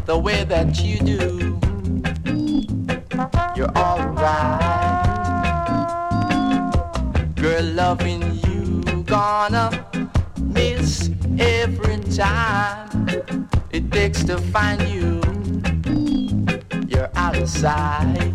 the way that you do. You're alright. Girl, loving you gonna miss every time it takes to find you. You're out of sight.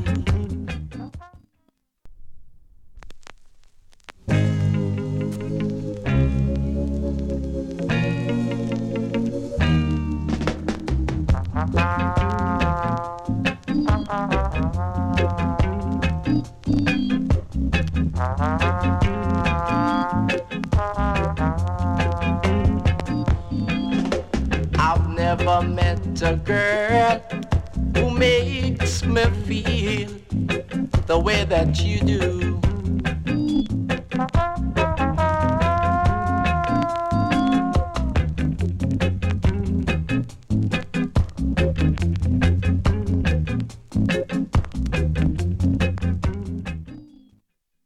I've never met a girl who makes me feel the way that you do.